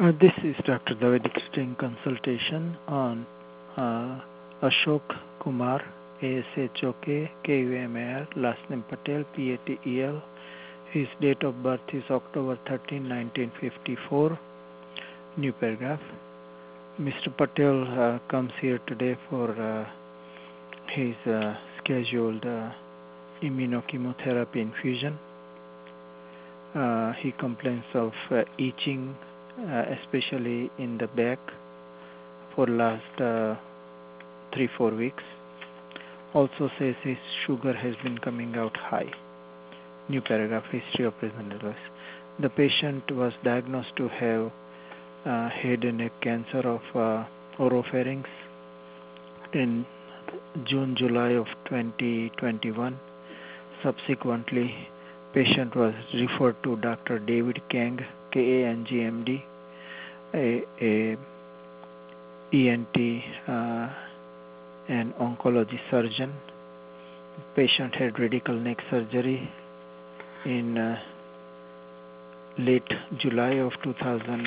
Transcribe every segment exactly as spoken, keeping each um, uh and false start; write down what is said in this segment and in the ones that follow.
Uh, this is Doctor Davidic Sting consultation on uh, Ashok Kumar, A S H O K, K U M A R, last name Patel, P A T E L. His date of birth is October thirteenth, nineteen fifty-four. New paragraph. Mister Patel uh, comes here today for uh, his uh, scheduled uh, immunochemotherapy infusion. Uh, he complains of uh, itching, uh, especially in the back, for last uh, three four weeks. Also says his sugar has been coming out high. New paragraph. History of present illness. The patient was diagnosed to have uh, head and neck cancer of uh, oropharynx in June July of twenty twenty-one. Subsequently, patient was referred to Doctor David Kang, K A N G M D, a, a E N T uh, and oncology surgeon. Patient had radical neck surgery in uh, late July of two thousand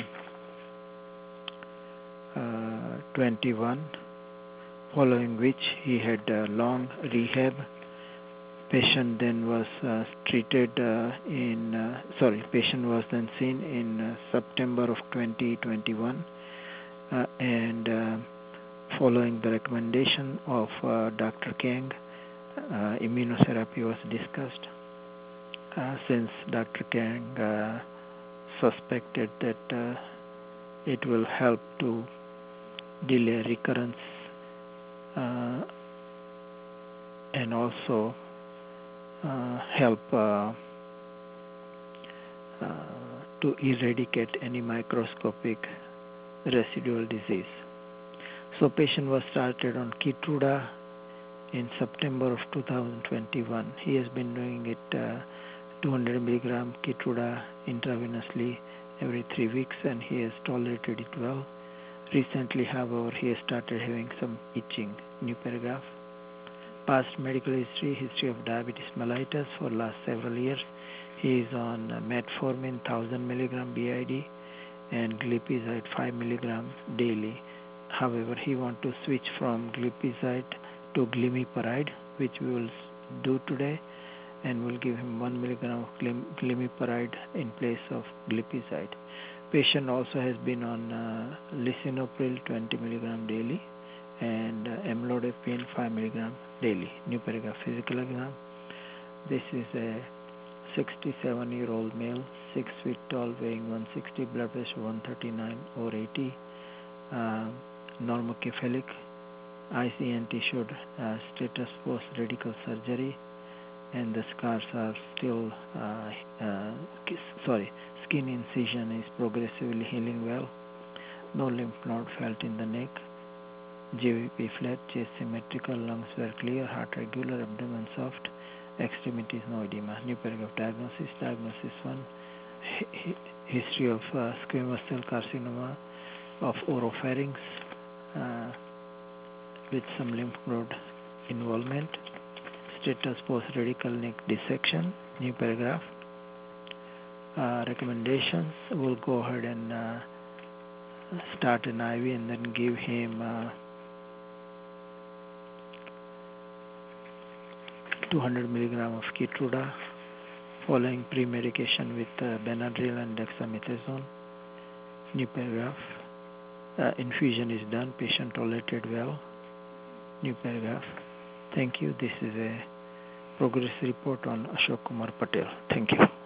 twenty-one, following which he had a long rehab. Patient then was uh, treated uh, in, uh, sorry, patient was then seen in uh, September of twenty twenty-one, uh, and uh, following the recommendation of uh, Doctor Kang, uh, immunotherapy was discussed. Uh, since Doctor Kang uh, suspected that uh, it will help to delay recurrence uh, and also uh, help uh, uh, to eradicate any microscopic residual disease. So patient was started on Keytruda in September of two thousand twenty-one. He has been doing it uh, two hundred milligram Keytruda intravenously every three weeks, and he has tolerated it well. Recently, however, he has started having some itching. New paragraph. Past medical history, history of diabetes mellitus for last several years. He is on uh, metformin one thousand milligram B I D and glipizide five milligram daily. However, he wants to switch from glipizide to glimepiride, which we will do today, and we'll give him one milligram of glim glimepiride in place of glipizide. Patient also has been on uh, lisinopril twenty milligram daily and uh, amlodipine five milligram daily. New paragraph. Physical exam. This is a sixty-seven year old male, six feet tall, weighing one sixty, blood pressure one thirty-nine over eighty, uh, normocephalic. I C N T showed uh, status post radical surgery, and the scars are still uh, uh, sorry skin incision is progressively healing well. No lymph node felt in the neck. G V P flat, chest symmetrical, lungs were clear, heart regular, abdomen soft, extremities no edema. New paragraph. Diagnosis. Diagnosis one. H history of uh, squamous cell carcinoma of oropharynx uh, with some lymph node involvement. Status post radical neck dissection. New paragraph. Uh, recommendations. We'll go ahead and uh, start an I V and then give him uh, two hundred milligram of Keytruda, following pre-medication with uh, Benadryl and dexamethasone. New paragraph. Uh, infusion is done. Patient tolerated well. New paragraph. Thank you. This is a progress report on Ashok Kumar Patel. Thank you.